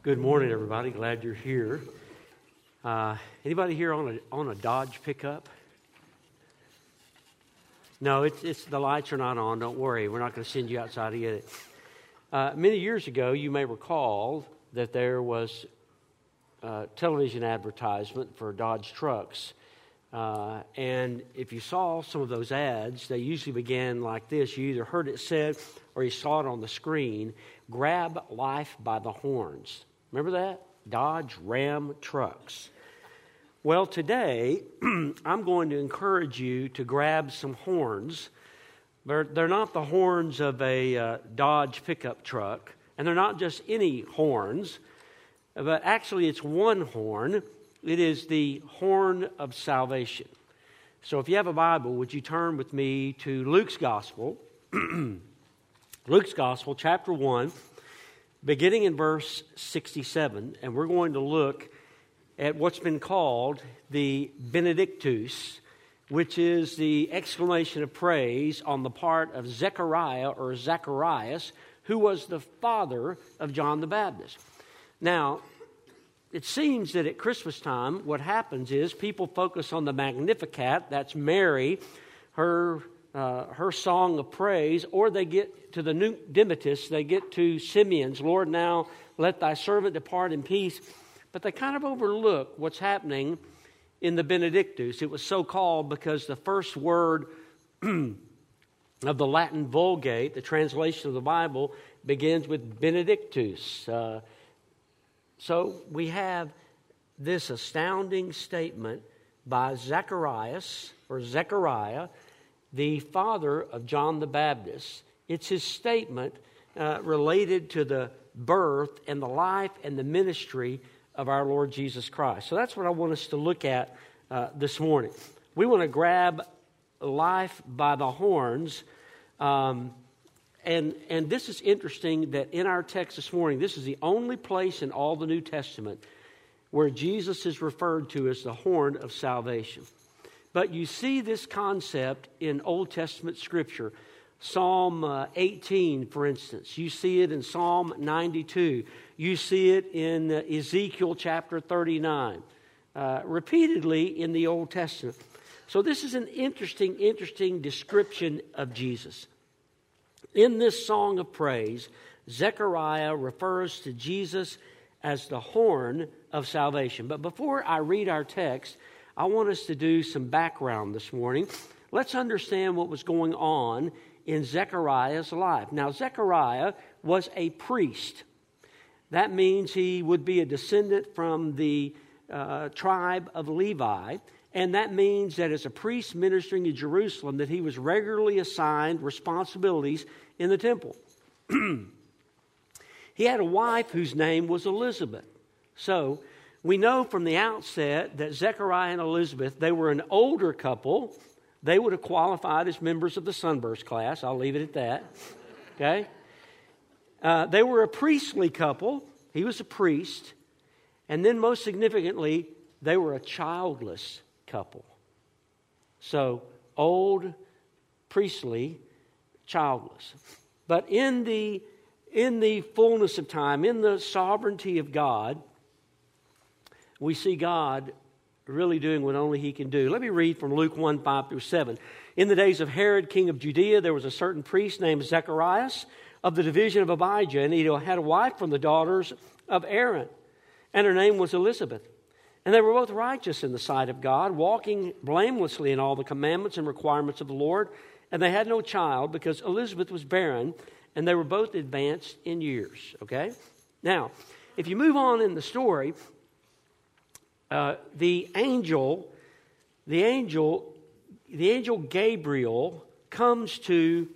Good morning, everybody. Glad you're here. Anybody here on a Dodge pickup? No, it's the lights are not on. Don't worry. We're not going to send you outside to get it. Many years ago, you may recall that there was a television advertisement for Dodge trucks. And if you saw some of those ads, they usually began like this. You either heard it said or you saw it on the screen, "Grab life by the horns." Remember that? Dodge Ram trucks. Well, today, I'm going to encourage you to grab some horns. They're not the horns of a Dodge pickup truck, and they're not just any horns, but actually it's one horn. It is the horn of salvation. So if you have a Bible, would you turn with me to Luke's Gospel, Luke's Gospel, chapter 1, beginning in verse 67, and we're going to look at what's been called the Benedictus, which is the exclamation of praise on the part of Zechariah or Zacharias, who was the father of John the Baptist. Now, it seems that at Christmas time, what happens is people focus on the Magnificat, that's Mary, her song of praise, or they get to the Nunc Dimittis, they get to Simeon's, "Lord, now let thy servant depart in peace." But they kind of overlook what's happening in the Benedictus. It was so called because the first word of the Latin Vulgate, the translation of the Bible, begins with Benedictus. So we have this astounding statement by Zacharias, or Zechariah, the father of John the Baptist. It's his statement related to the birth and the life and the ministry of our Lord Jesus Christ. So that's what I want us to look at this morning. We want to grab life by the horns. And this is interesting that in our text this morning, this is the only place in all the New Testament where Jesus is referred to as the horn of salvation. But you see this concept in Old Testament Scripture. Psalm 18, for instance. You see it in Psalm 92. You see it in Ezekiel chapter 39. Repeatedly in the Old Testament. So this is an interesting description of Jesus. In this song of praise, Zechariah refers to Jesus as the horn of salvation. But before I read our text, I want us to do some background this morning. Let's understand what was going on in Zechariah's life. Now, Zechariah was a priest. That means he would be a descendant from the tribe of Levi. And that means that as a priest ministering in Jerusalem, that he was regularly assigned responsibilities in the temple. He had a wife whose name was Elizabeth. So we know from the outset that Zechariah and Elizabeth, they were an older couple. They would have qualified as members of the Sunburst class. I'll leave it at that. Okay? They were a priestly couple. He was a priest. And then most significantly, they were a childless couple. So, old, priestly, childless. But in the fullness of time, in the sovereignty of God, we see God really doing what only He can do. Let me read from Luke 1, 5 through 7. In the days of Herod, king of Judea, there was a certain priest named Zacharias of the division of Abijah, and he had a wife from the daughters of Aaron, and her name was Elizabeth. And they were both righteous in the sight of God, walking blamelessly in all the commandments and requirements of the Lord. And they had no child because Elizabeth was barren, and they were both advanced in years. Okay? Now, if you move on in the story, the angel Gabriel comes to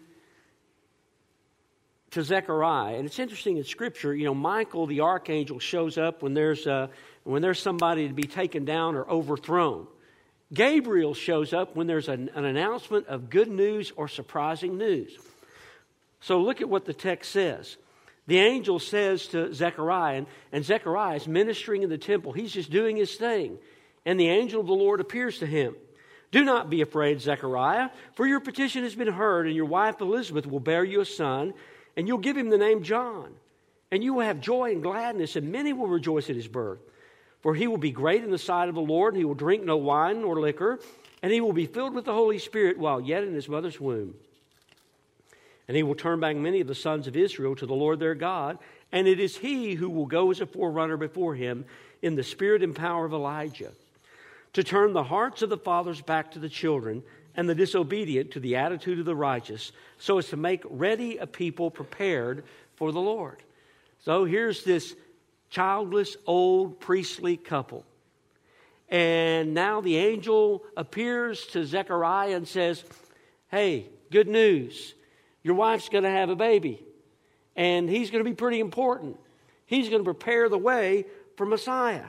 Zechariah. And it's interesting in Scripture, Michael, the archangel, shows up when there's somebody to be taken down or overthrown. Gabriel shows up when there's an announcement of good news or surprising news. So look at what the text says. The angel says to Zechariah, and Zechariah is ministering in the temple. He's just doing his thing. And the angel of the Lord appears to him. "Do not be afraid, Zechariah, for your petition has been heard, and your wife Elizabeth will bear you a son, and you'll give him the name John. And you will have joy and gladness, and many will rejoice at his birth. For he will be great in the sight of the Lord, and he will drink no wine nor liquor, and he will be filled with the Holy Spirit while yet in his mother's womb. And he will turn back many of the sons of Israel to the Lord their God, and it is he who will go as a forerunner before him in the spirit and power of Elijah, to turn the hearts of the fathers back to the children, and the disobedient to the attitude of the righteous, so as to make ready a people prepared for the Lord. So here's this childless, old, priestly couple. And now the angel appears to Zechariah and says, hey, good news. Your wife's going to have a baby. And he's going to be pretty important. He's going to prepare the way for Messiah.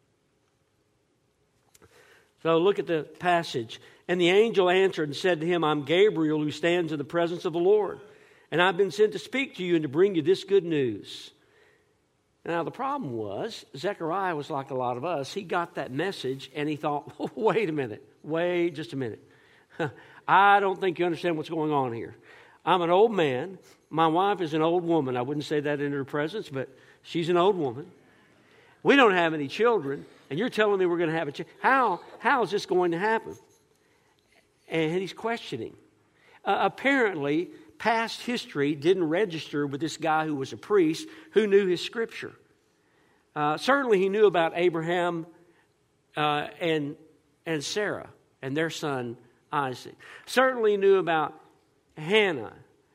So look at the passage. And the angel answered and said to him, I'm Gabriel who stands in the presence of the Lord. And I've been sent to speak to you and to bring you this good news. Now the problem was, Zechariah was like a lot of us. He got that message and he thought, oh, wait just a minute. I don't think you understand what's going on here. I'm an old man. My wife is an old woman. I wouldn't say that in her presence, but she's an old woman. We don't have any children, and you're telling me we're going to have a child. How is this going to happen? And he's questioning. Apparently, past history didn't register with this guy who was a priest who knew his scripture. Certainly, he knew about Abraham and Sarah and their son Isaac. Certainly, he knew about Hannah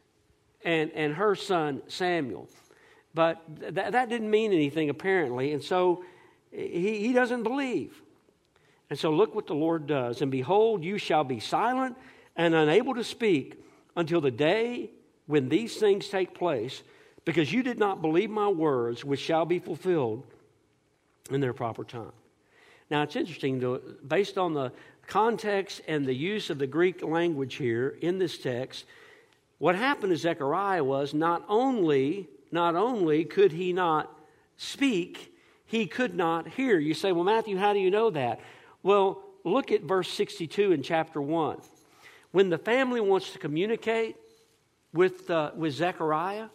and her son Samuel. But that didn't mean anything, apparently. And so he doesn't believe. And so look what the Lord does. And behold, you shall be silent and unable to speak until the day when these things take place, because you did not believe my words, which shall be fulfilled in their proper time. Now, it's interesting, though, based on the context and the use of the Greek language here in this text, what happened to Zechariah was not only could he not speak, he could not hear. You say, well, Matthew, how do you know that? Well, look at verse 62 in chapter 1. When the family wants to communicate with Zechariah,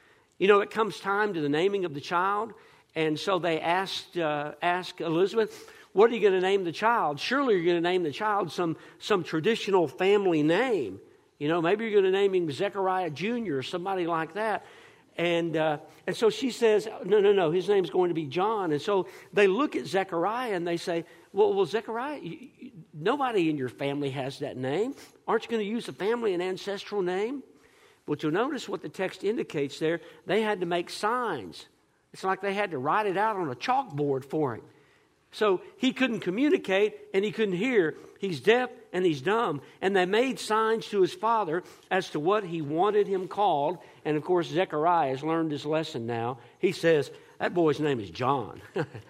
it comes time to the naming of the child, and so they ask Elizabeth, what are you going to name the child? Surely you're going to name the child some traditional family name. Maybe you're going to name him Zechariah Jr. or somebody like that. And so she says, no, his name's going to be John. And so they look at Zechariah and they say, well, Zechariah, nobody in your family has that name. Aren't you going to use a family and ancestral name? But you'll notice what the text indicates there. They had to make signs. It's like they had to write it out on a chalkboard for him. So he couldn't communicate and he couldn't hear. He's deaf and he's dumb. And they made signs to his father as to what he wanted him called. And of course, Zechariah has learned his lesson now. He says, that boy's name is John.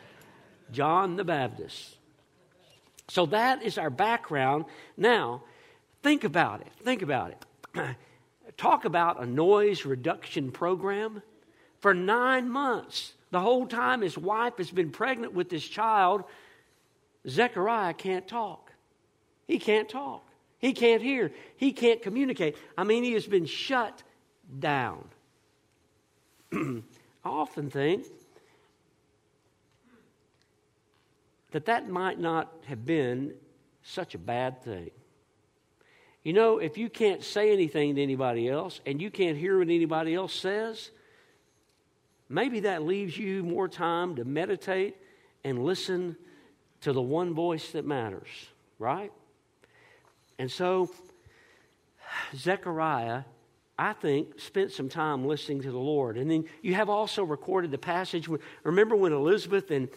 John the Baptist. So that is our background. Now, think about it. Talk about a noise reduction program. For 9 months, the whole time his wife has been pregnant with this child, Zechariah can't talk. He can't talk. He can't hear. He can't communicate. He has been shut down. I often think that might not have been such a bad thing. If you can't say anything to anybody else and you can't hear what anybody else says, maybe that leaves you more time to meditate and listen to the one voice that matters, right? And so Zechariah, I think, spent some time listening to the Lord. And then you have also recorded the passage. Remember when Elizabeth and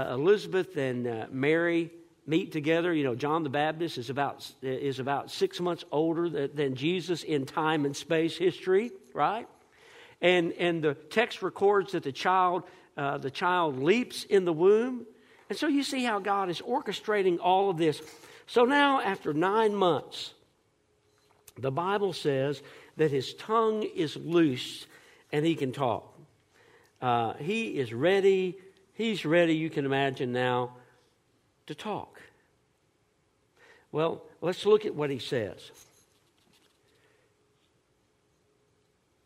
Mary meet together? John the Baptist is about 6 months older than Jesus in time and space history, right? And the text records that the child leaps in the womb. And so you see how God is orchestrating all of this. So now, after 9 months, the Bible says that his tongue is loose and he can talk. He is ready. He's ready, you can imagine now, to talk. Well, let's look at what he says.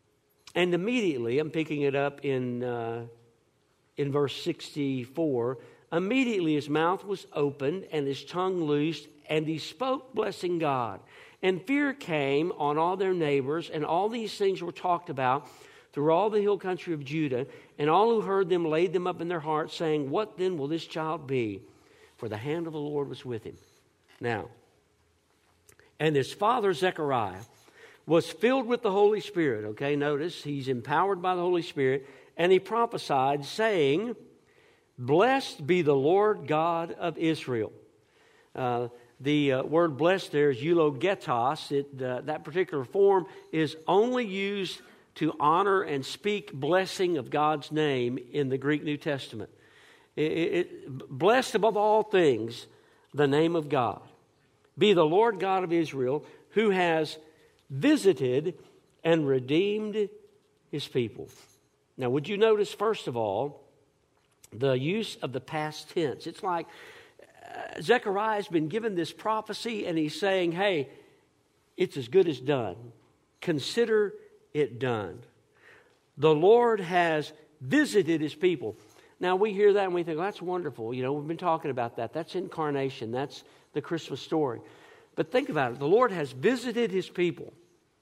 And immediately, I'm picking it up in verse 64, immediately his mouth was opened and his tongue loosed, and he spoke, blessing God. And fear came on all their neighbors, and all these things were talked about through all the hill country of Judah. And all who heard them laid them up in their hearts, saying, what then will this child be? For the hand of the Lord was with him. Now, and his father Zechariah was filled with the Holy Spirit. Okay, notice he's empowered by the Holy Spirit. And he prophesied, saying, blessed be the Lord God of Israel. The word blessed there is eulogetos. That particular form is only used to honor and speak blessing of God's name in the Greek New Testament. Blessed above all things, the name of God. Be the Lord God of Israel, who has visited and redeemed his people. Now, would you notice, first of all, the use of the past tense? It's like Zechariah has been given this prophecy, and he's saying, hey, it's as good as done. Consider it done. The Lord has visited his people. Now, we hear that and we think, well, that's wonderful. You know, we've been talking about that. That's incarnation. That's the Christmas story. But think about it. The Lord has visited his people.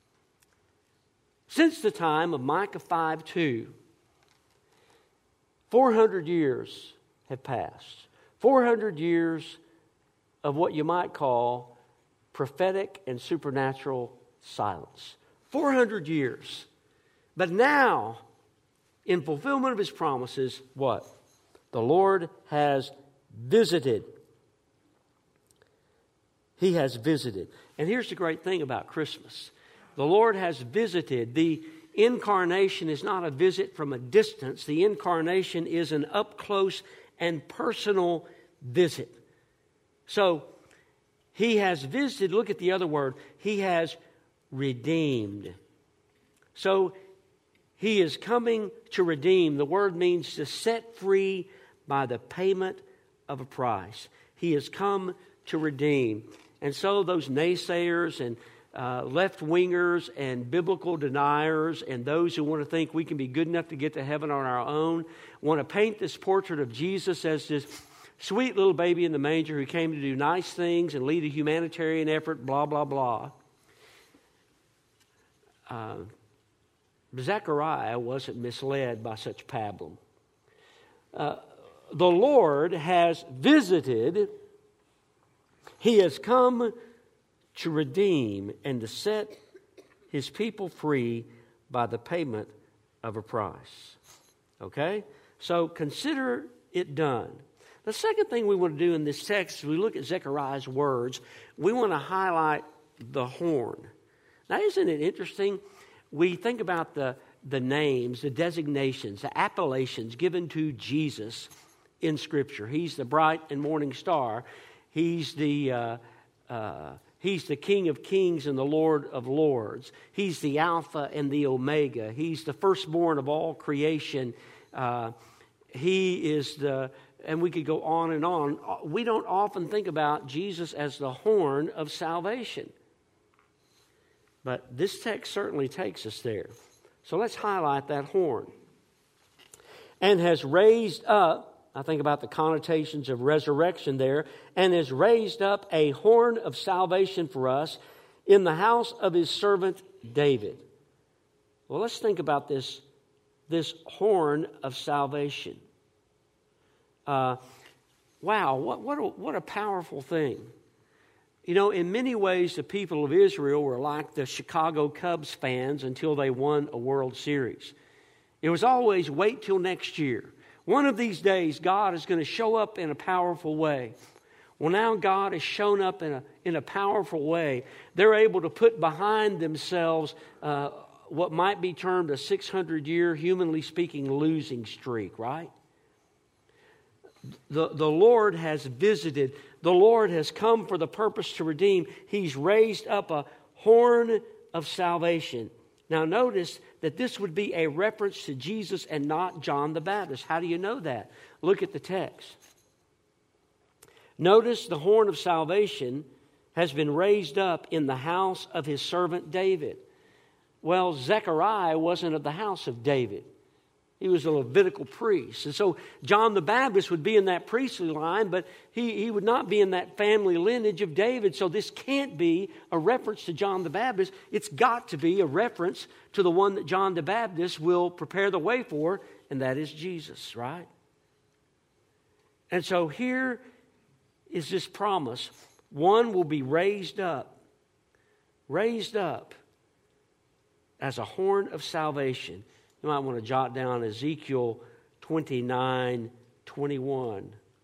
Since the time of Micah 5:2, 400 years have passed. 400 years of what you might call prophetic and supernatural silence. 400 years. But now, in fulfillment of his promises, what? The Lord has visited. He has visited. And here's the great thing about Christmas. The Lord has visited. The incarnation is not a visit from a distance. The incarnation is an up-close and personal visit. So, he has visited. Look at the other word. He has redeemed. So, he is coming to redeem. The word means to set free by the payment of a price. He has come to redeem. And so those naysayers and left-wingers and biblical deniers and those who want to think we can be good enough to get to heaven on our own want to paint this portrait of Jesus as this sweet little baby in the manger who came to do nice things and lead a humanitarian effort, blah, blah, blah. Zechariah wasn't misled by such pablum. The Lord has visited. He has come to redeem and to set his people free by the payment of a price. Okay? So consider it done. The second thing we want to do in this text, as we look at Zechariah's words, we want to highlight the horn. Now, isn't it interesting? We think about the names, the designations, the appellations given to Jesus in Scripture. He's the bright and morning star. He's the King of kings and the Lord of lords. He's the Alpha and the Omega. He's the firstborn of all creation. He is and we could go on and on. We don't often think about Jesus as the horn of salvation. But this text certainly takes us there. So let's highlight that horn. And has raised up, I think about the connotations of resurrection there, and has raised up a horn of salvation for us in the house of his servant David. Well, let's think about this horn of salvation. Wow, what a powerful thing. You know, in many ways, the people of Israel were like the Chicago Cubs fans until they won a World Series. It was always wait till next year. One of these days, God is going to show up in a powerful way. Well, now God has shown up in a powerful way. They're able to put behind themselves what might be termed a 600-year, humanly speaking, losing streak, right? The Lord has visited. The Lord has come for the purpose to redeem. He's raised up a horn of salvation. Now notice that this would be a reference to Jesus and not John the Baptist. How do you know that? Look at the text. Notice the horn of salvation has been raised up in the house of his servant David. Well, Zechariah wasn't of the house of David. He was a Levitical priest. And so John the Baptist would be in that priestly line, but he would not be in that family lineage of David. So this can't be a reference to John the Baptist. It's got to be a reference to the one that John the Baptist will prepare the way for, and that is Jesus, right? And so here is this promise. One will be raised up as a horn of salvation. You might want to jot down Ezekiel 29:21.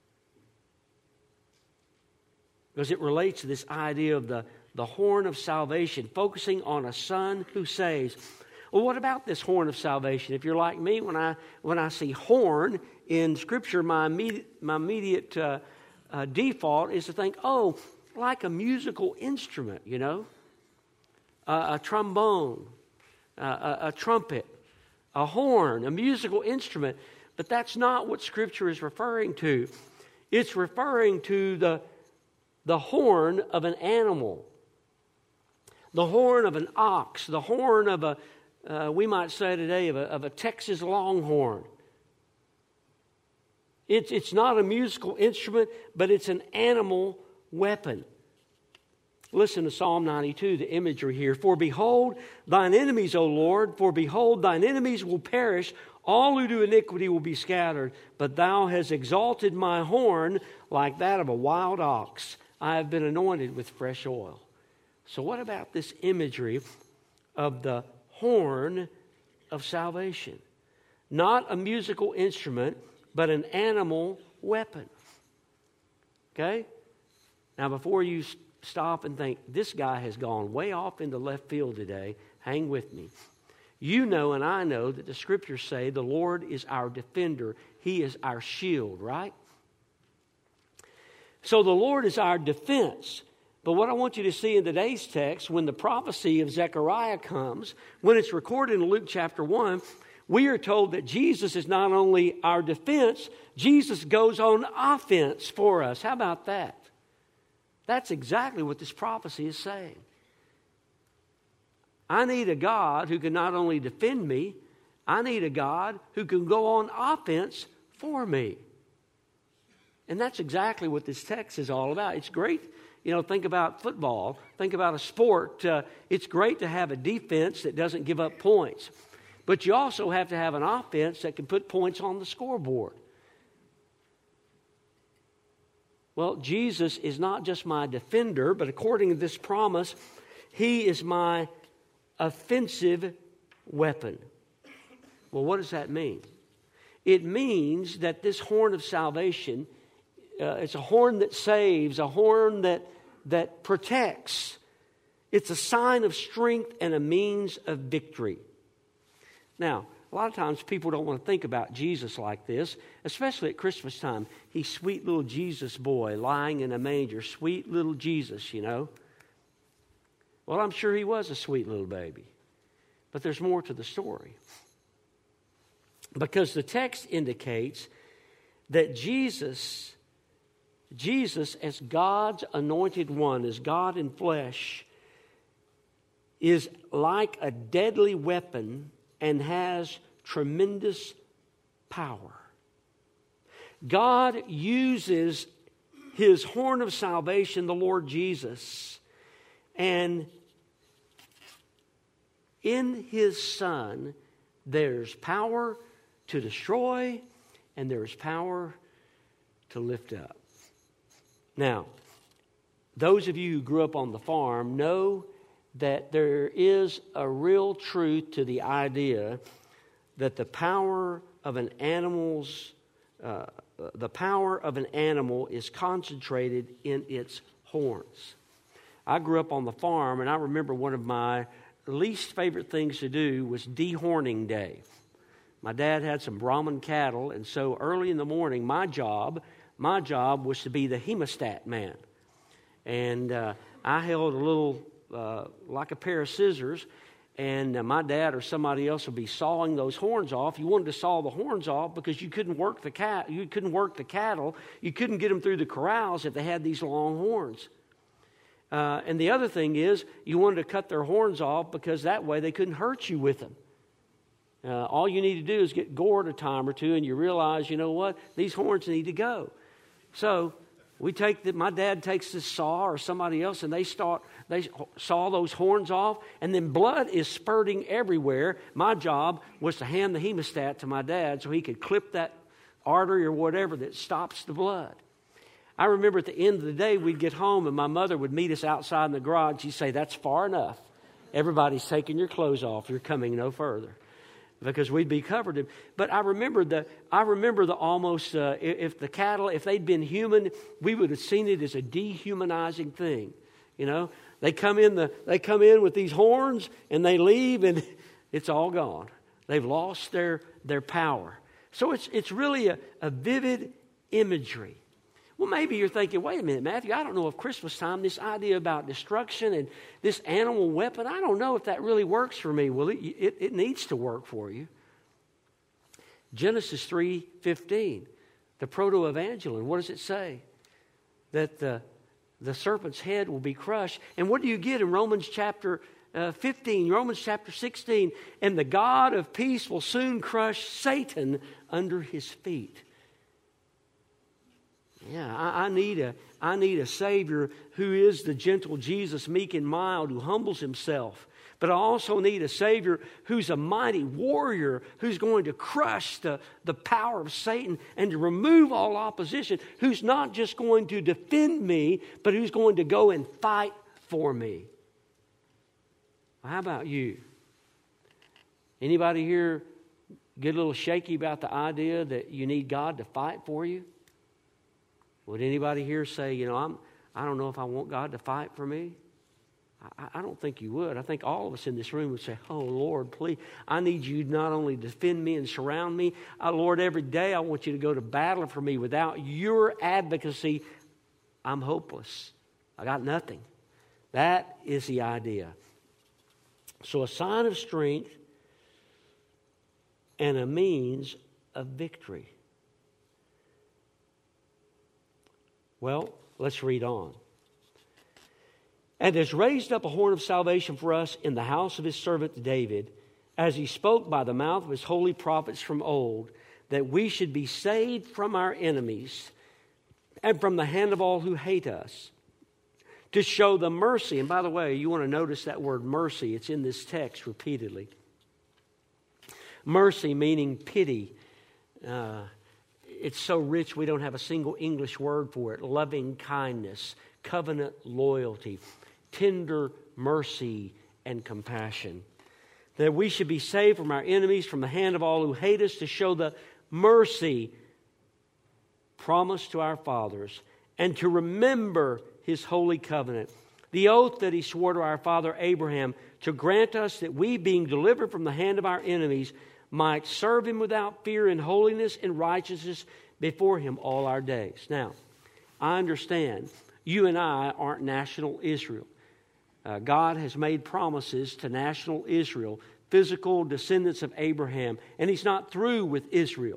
Because it relates to this idea of the horn of salvation, focusing on a son who saves. Well, what about this horn of salvation? If you're like me, when I see horn in Scripture, my immediate default is to think, oh, like a musical instrument, you know? A trombone, a trumpet, a horn, a musical instrument. But that's not what Scripture is referring to. It's referring to the horn of an animal, the horn of an ox, the horn of we might say today, of a Texas Longhorn. It's not a musical instrument, but it's an animal weapon. Listen to Psalm 92, the imagery here. For behold, thine enemies, O Lord, for behold, thine enemies will perish. All who do iniquity will be scattered. But thou hast exalted my horn like that of a wild ox. I have been anointed with fresh oil. So what about this imagery of the horn of salvation? Not a musical instrument, but an animal weapon. Okay? Now, before you stop and think, this guy has gone way off into left field today, hang with me. You know and I know that the Scriptures say the Lord is our defender. He is our shield, right? So the Lord is our defense. But what I want you to see in today's text, when the prophecy of Zechariah comes, when it's recorded in Luke chapter 1, we are told that Jesus is not only our defense, Jesus goes on offense for us. How about that? That's exactly what this prophecy is saying. I need a God who can not only defend me, I need a God who can go on offense for me. And that's exactly what this text is all about. It's great, think about football, think about a sport. It's great to have a defense that doesn't give up points. But you also have to have an offense that can put points on the scoreboard. Well, Jesus is not just my defender, but according to this promise, He is my offensive weapon. Well, what does that mean? It means that this horn of salvation, it's a horn that saves, a horn that protects. It's a sign of strength and a means of victory. Now, a lot of times people don't want to think about Jesus like this, especially at Christmas time. He's sweet little Jesus boy lying in a manger, sweet little Jesus, Well, I'm sure he was a sweet little baby. But there's more to the story. Because the text indicates that Jesus as God's anointed one, as God in flesh, is like a deadly weapon and has tremendous power. God uses His horn of salvation, the Lord Jesus, and in His Son there's power to destroy and there's power to lift up. Now, those of you who grew up on the farm know that there is a real truth to the idea that the power of an animal is concentrated in its horns. I grew up on the farm, and I remember one of my least favorite things to do was dehorning day. My dad had some Brahman cattle, and so early in the morning, my job was to be the hemostat man. And I held a little, like a pair of scissors, and my dad or somebody else would be sawing those horns off. You wanted to saw the horns off because you couldn't work the cattle. You couldn't get them through the corrals if they had these long horns. And the other thing is, you wanted to cut their horns off because that way they couldn't hurt you with them. All you need to do is get gored a time or two, and you realize, you know what, these horns need to go. So my dad takes this saw or somebody else, and they saw those horns off, and then blood is spurting everywhere. My job was to hand the hemostat to my dad so he could clip that artery or whatever that stops the blood. I remember at the end of the day, we'd get home, and my mother would meet us outside in the garage. She'd say, "That's far enough. Everybody's taking your clothes off. You're coming no further." Because we'd be covered in. But I remember the almost, if the cattle, if they'd been human, we would have seen it as a dehumanizing thing. You know, they come in with these horns, and they leave, and it's all gone. They've lost their power. So it's really a vivid imagery. Well, maybe you're thinking, wait a minute, Matthew, I don't know if Christmas time, this idea about destruction and this animal weapon, I don't know if that really works for me. Well, it needs to work for you. Genesis 3:15, the proto-evangelion, what does it say? That the serpent's head will be crushed. And what do you get in Romans chapter 15, Romans chapter 16? And the God of peace will soon crush Satan under his feet. Yeah, I need a Savior who is the gentle Jesus, meek and mild, who humbles himself. But I also need a Savior who's a mighty warrior, who's going to crush the power of Satan and to remove all opposition, who's not just going to defend me, but who's going to go and fight for me. Well, how about you? Anybody here get a little shaky about the idea that you need God to fight for you? Would anybody here say, you know, I don't know if I want God to fight for me? I don't think you would. I think all of us in this room would say, oh, Lord, please, I need you not only to defend me and surround me. Lord, every day I want you to go to battle for me. Without your advocacy, I'm hopeless. I got nothing. That is the idea. So a sign of strength and a means of victory. Well, let's read on. And has raised up a horn of salvation for us in the house of his servant David, as he spoke by the mouth of his holy prophets from old, that we should be saved from our enemies and from the hand of all who hate us, to show the mercy. And by the way, you want to notice that word mercy. It's in this text repeatedly. Mercy meaning pity. It's so rich we don't have a single English word for it. Loving kindness, covenant loyalty, tender mercy and compassion. That we should be saved from our enemies, from the hand of all who hate us, to show the mercy promised to our fathers, and to remember his holy covenant, the oath that he swore to our father Abraham, to grant us that we, being delivered from the hand of our enemies, might serve him without fear in holiness and righteousness before him all our days. Now, I understand you and I aren't national Israel. God has made promises to national Israel, physical descendants of Abraham, and he's not through with Israel.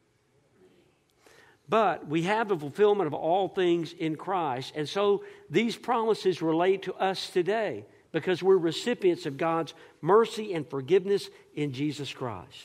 But we have the fulfillment of all things in Christ, and so these promises relate to us today, because we're recipients of God's mercy and forgiveness in Jesus Christ.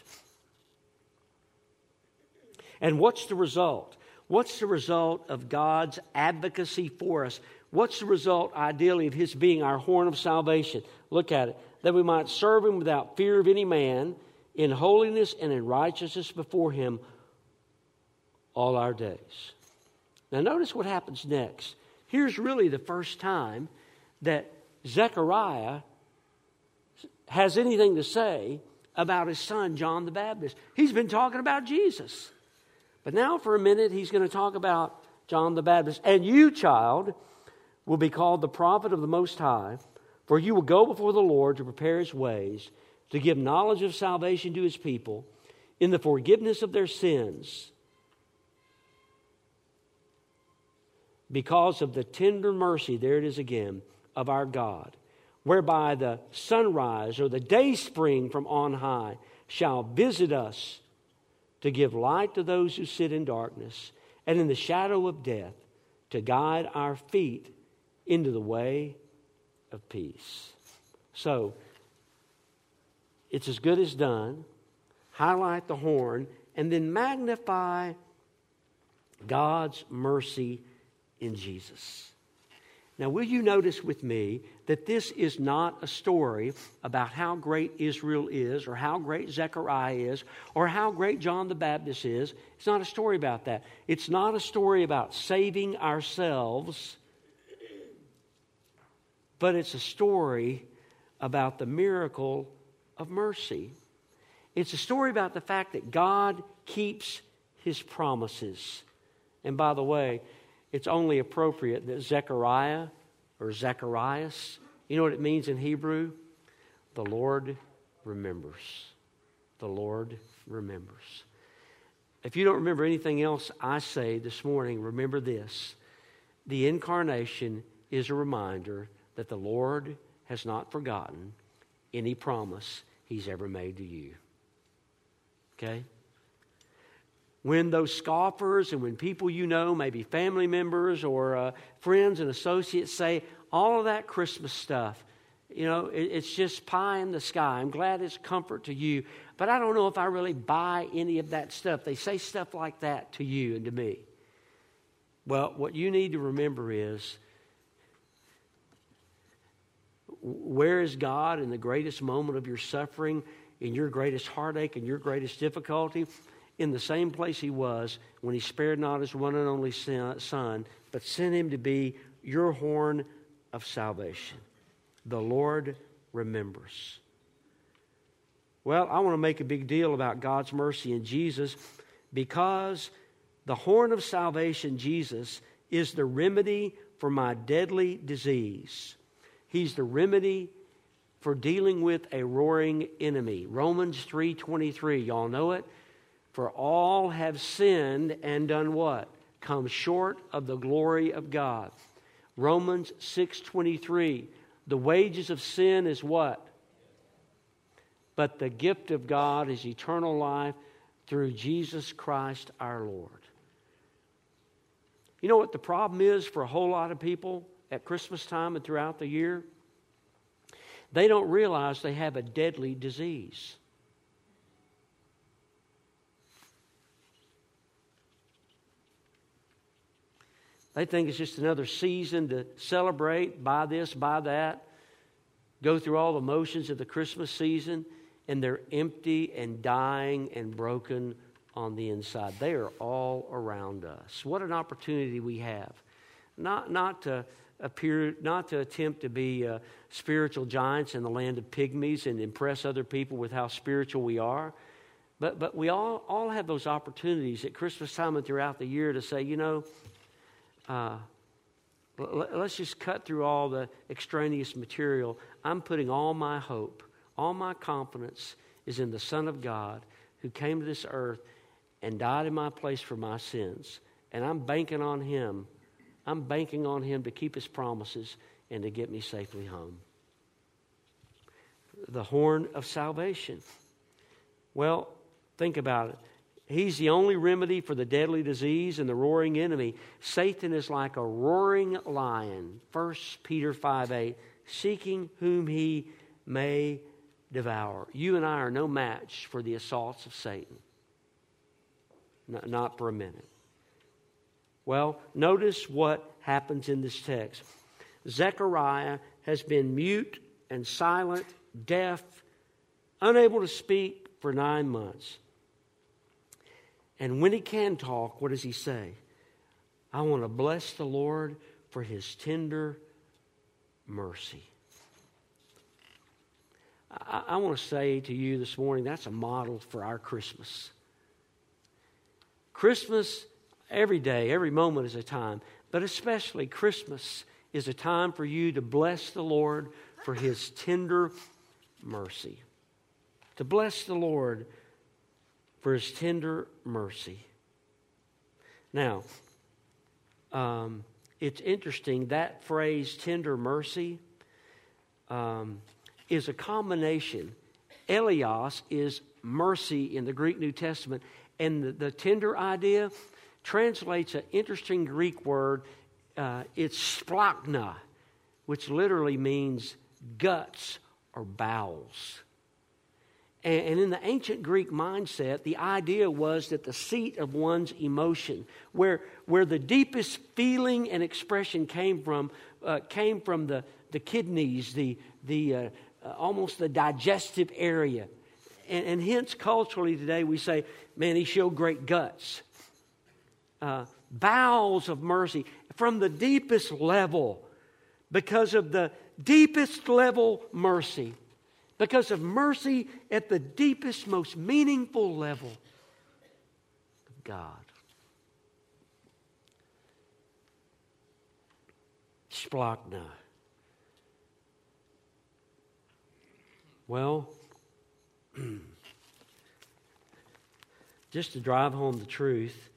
And what's the result? What's the result of God's advocacy for us? What's the result, ideally, of his being our horn of salvation? Look at it. That we might serve him without fear of any man, in holiness and in righteousness before him all our days. Now notice what happens next. Here's really the first time that Zechariah has anything to say about his son, John the Baptist. He's been talking about Jesus. But now for a minute, he's going to talk about John the Baptist. And you, child, will be called the prophet of the Most High, for you will go before the Lord to prepare his ways, to give knowledge of salvation to his people, in the forgiveness of their sins, because of the tender mercy, there it is again, of our God, whereby the sunrise or the day spring from on high shall visit us, to give light to those who sit in darkness and in the shadow of death, to guide our feet into the way of peace. So, it's as good as done. Highlight the horn, and then magnify God's mercy in Jesus. Now, will you notice with me that this is not a story about how great Israel is, or how great Zechariah is, or how great John the Baptist is. It's not a story about that. It's not a story about saving ourselves, but it's a story about the miracle of mercy. It's a story about the fact that God keeps His promises. And by the way, it's only appropriate that Zechariah or Zacharias, you know what it means in Hebrew? The Lord remembers. The Lord remembers. If you don't remember anything else I say this morning, remember this. The incarnation is a reminder that the Lord has not forgotten any promise He's ever made to you. Okay? When those scoffers and when people you know, maybe family members or friends and associates say all of that Christmas stuff, you know, it's just pie in the sky. I'm glad it's comfort to you, but I don't know if I really buy any of that stuff. They say stuff like that to you and to me. Well, what you need to remember is, where is God in the greatest moment of your suffering, in your greatest heartache, and your greatest difficulty? In the same place He was when He spared not His one and only Son, but sent Him to be your horn of salvation. The Lord remembers. Well, I want to make a big deal about God's mercy in Jesus, because the horn of salvation, Jesus, is the remedy for my deadly disease. He's the remedy for dealing with a roaring enemy. Romans 3:23, y'all know it? For all have sinned and done what? Come short of the glory of God. Romans 6:23, the wages of sin is what? But the gift of God is eternal life through Jesus Christ our Lord. You know what the problem is for a whole lot of people at Christmas time and throughout the year? They don't realize they have a deadly disease. They think it's just another season to celebrate, buy this, buy that, go through all the motions of the Christmas season, and they're empty and dying and broken on the inside. They are all around us. What an opportunity we have. Not to attempt to be spiritual giants in the land of pygmies and impress other people with how spiritual we are. But we all have those opportunities at Christmas time and throughout the year to say, you know, let's just cut through all the extraneous material. I'm putting all my hope, all my confidence is in the Son of God who came to this earth and died in my place for my sins. And I'm banking on Him. I'm banking on Him to keep His promises and to get me safely home. The horn of salvation. Well, think about it. He's the only remedy for the deadly disease and the roaring enemy. Satan is like a roaring lion, 1 Peter 5:8, seeking whom he may devour. You and I are no match for the assaults of Satan. Not for a minute. Well, notice what happens in this text. Zechariah has been mute and silent, deaf, unable to speak for 9 months. And when he can talk, what does he say? I want to bless the Lord for His tender mercy. I want to say to you this morning, that's a model for our Christmas. Christmas, every day, every moment is a time, but especially Christmas is a time for you to bless the Lord for His tender mercy. To bless the Lord for His tender mercy. Now, it's interesting, that phrase, tender mercy, is a combination. Elios is mercy in the Greek New Testament, and the tender idea translates an interesting Greek word. It's splachna. which literally means guts or bowels. And in the ancient Greek mindset, the idea was that the seat of one's emotion, where the deepest feeling and expression came from the kidneys, the almost the digestive area. And hence, culturally today, we say, man, he showed great guts. Bowels of mercy from the deepest level, because of the deepest level mercy. Because of mercy at the deepest, most meaningful level of God. Splachna. Well, just to drive home the truth,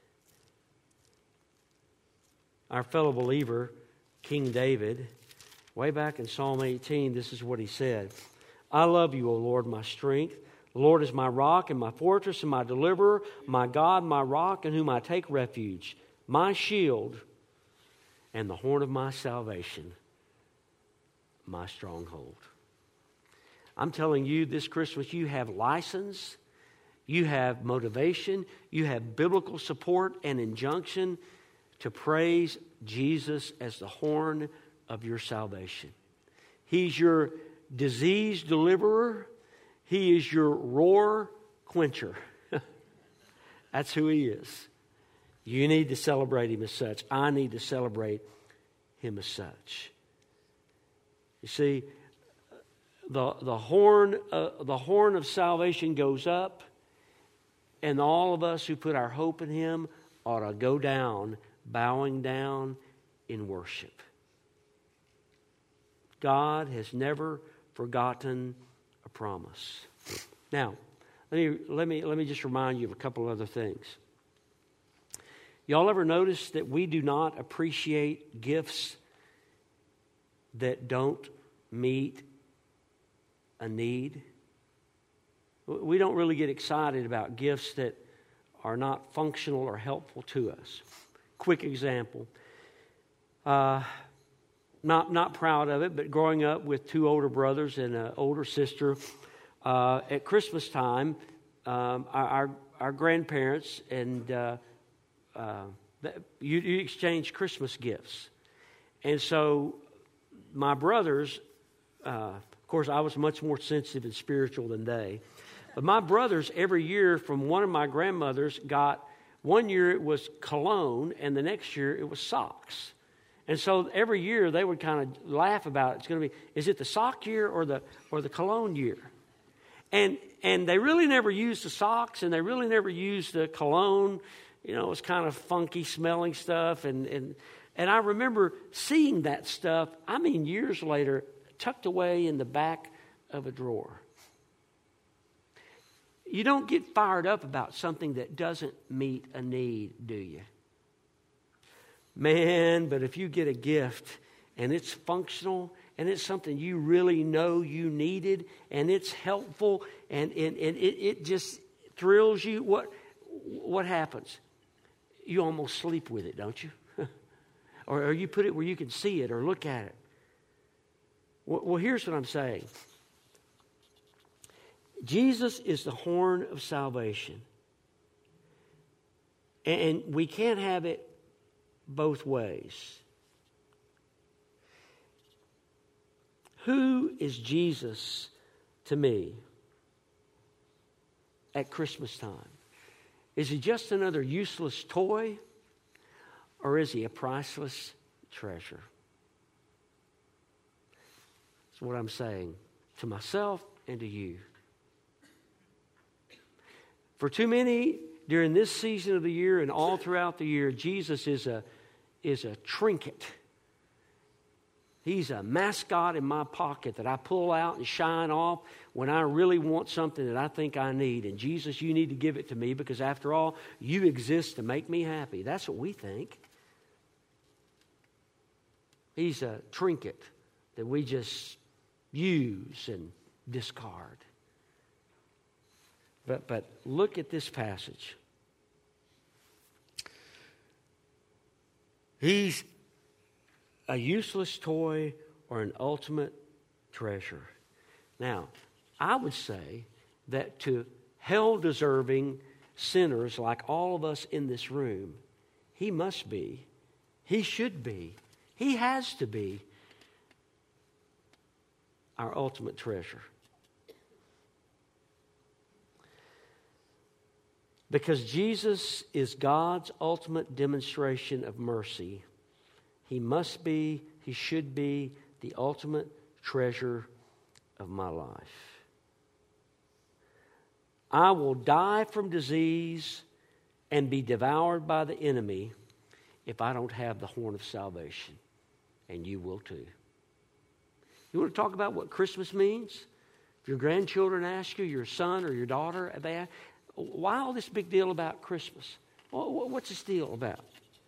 our fellow believer, King David, way back in Psalm 18, this is what he said. I love you, O Lord, my strength. The Lord is my rock and my fortress and my deliverer, my God, my rock, in whom I take refuge, my shield and the horn of my salvation, my stronghold. I'm telling you, this Christmas, you have license, you have motivation, you have biblical support and injunction to praise Jesus as the horn of your salvation. He's your disease deliverer. He is your roar quencher. That's who he is. You need to celebrate him as such. I need to celebrate him as such. You see, the horn of salvation goes up, and all of us who put our hope in him ought to go down, bowing down in worship. God has never forgotten a promise. Now, let me just remind you of a couple other things. Y'all ever notice that we do not appreciate gifts that don't meet a need? We don't really get excited about gifts that are not functional or helpful to us. Quick example. Not proud of it, but growing up with two older brothers and an older sister, at Christmas time, our grandparents and you exchange Christmas gifts. And so my brothers, of course, I was much more sensitive and spiritual than they. But my brothers, every year from one of my grandmothers, got, one year it was cologne, and the next year it was socks. And so every year they would kind of laugh about it. It's going to be, is it the sock year or the cologne year? And they really never used the socks, and they really never used the cologne. You know, it was kind of funky smelling stuff. And I remember seeing that stuff, years later, tucked away in the back of a drawer. You don't get fired up about something that doesn't meet a need, do you? Man, but if you get a gift and it's functional and it's something you really know you needed and it's helpful and it just thrills you, what happens? You almost sleep with it, don't you? or you put it where you can see it or look at it. Well, here's what I'm saying. Jesus is the horn of salvation. And we can't have it both ways. Who is Jesus to me at Christmas time? Is he just another useless toy, or is he a priceless treasure? That's what I'm saying to myself and to you. For too many, during this season of the year and all throughout the year, Jesus is a trinket. He's a mascot in my pocket that I pull out and shine off when I really want something that I think I need. And Jesus, you need to give it to me because after all, you exist to make me happy. That's what we think. He's a trinket that we just use and discard. But look at this passage. He's a useless toy or an ultimate treasure. Now, I would say that to hell-deserving sinners like all of us in this room, He must be, He should be, He has to be our ultimate treasure. Because Jesus is God's ultimate demonstration of mercy, He must be, He should be the ultimate treasure of my life. I will die from disease and be devoured by the enemy if I don't have the horn of salvation. And you will too. You want to talk about what Christmas means? If your grandchildren ask you, your son or your daughter, they ask, why all this big deal about Christmas? What's this deal about?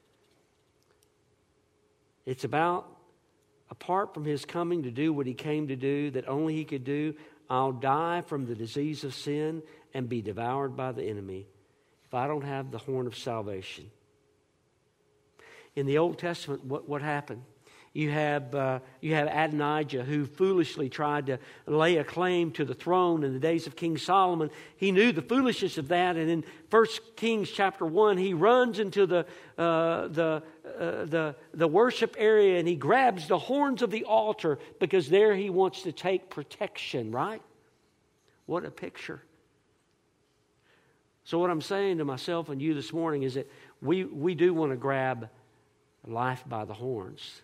It's about, apart from His coming to do what He came to do, that only He could do, I'll die from the disease of sin and be devoured by the enemy if I don't have the horn of salvation. In the Old Testament, what happened? You have Adonijah, who foolishly tried to lay a claim to the throne in the days of King Solomon. He knew the foolishness of that, and in 1 Kings chapter 1, he runs into the worship area and he grabs the horns of the altar because there he wants to take protection, right? What a picture. So what I'm saying to myself and you this morning is that we do want to grab life by the horns.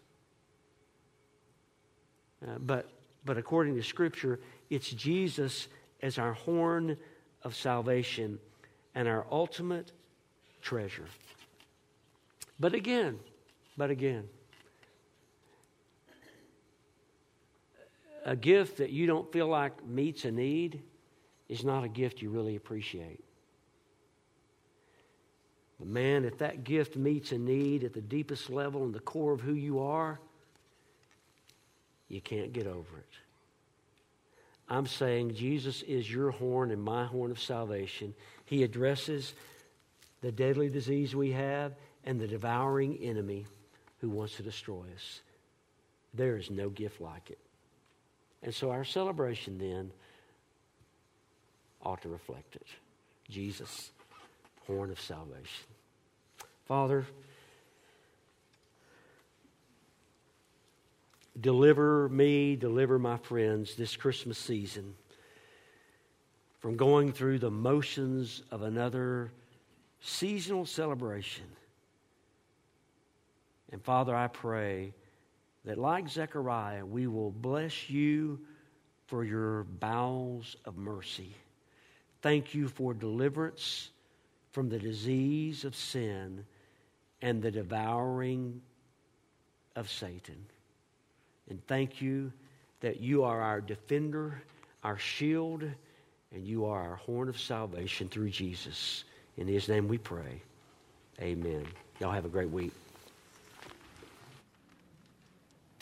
But according to Scripture, it's Jesus as our horn of salvation and our ultimate treasure. But again, a gift that you don't feel like meets a need is not a gift you really appreciate. But man, if that gift meets a need at the deepest level in the core of who you are, you can't get over it. I'm saying Jesus is your horn and my horn of salvation. He addresses the deadly disease we have and the devouring enemy who wants to destroy us. There is no gift like it. And so our celebration then ought to reflect it. Jesus, horn of salvation. Father, deliver me, deliver my friends this Christmas season from going through the motions of another seasonal celebration. And Father, I pray that like Zechariah, we will bless you for your bowels of mercy. Thank you for deliverance from the disease of sin and the devouring of Satan. And thank you that you are our defender, our shield, and you are our horn of salvation through Jesus. In His name we pray. Amen. Y'all have a great week.